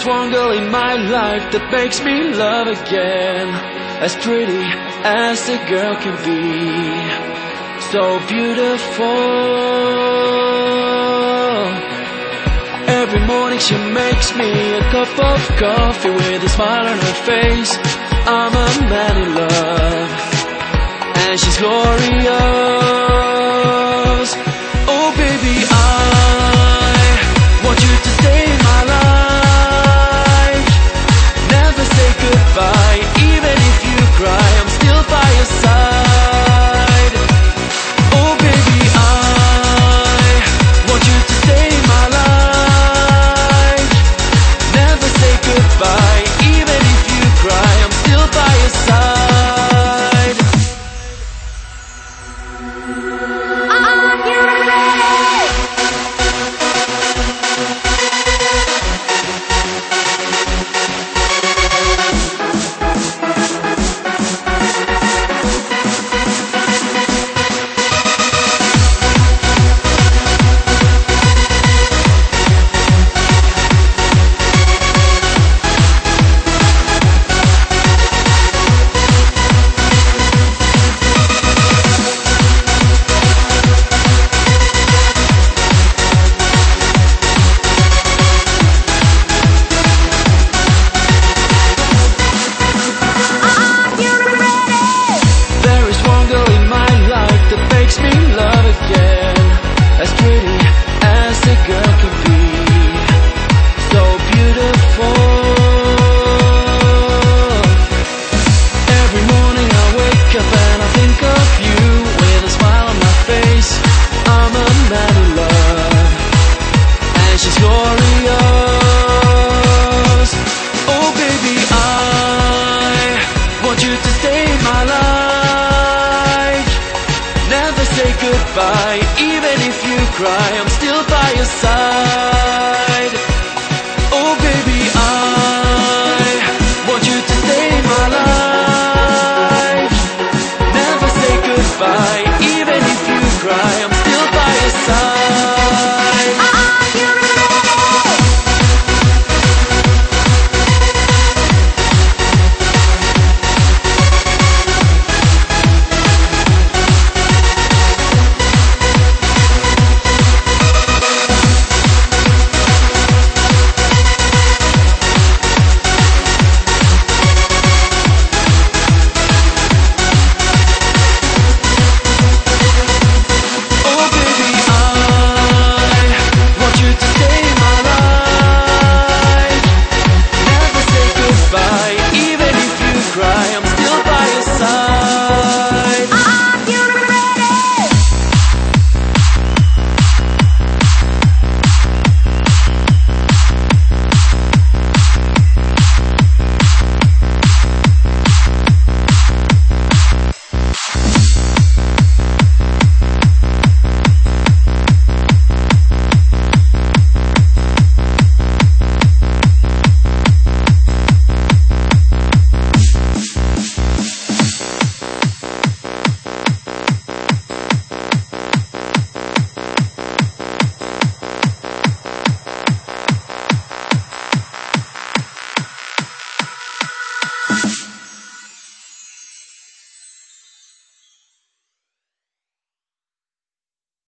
is one girl in my life that makes me love again. As pretty as the girl can be, so beautiful. Every morning she makes me a cup of coffee with a smile on her face. I'm a man in love, and she's glorious. Oh baby, I want you to stay in my life. Never say goodbye, even if you cry, I'm still by your side. Oh baby, I want you to stay in my life. Never say goodbye, even if you cry, I'm still by your side. Goodbye, even if you cry, I'm still by your side.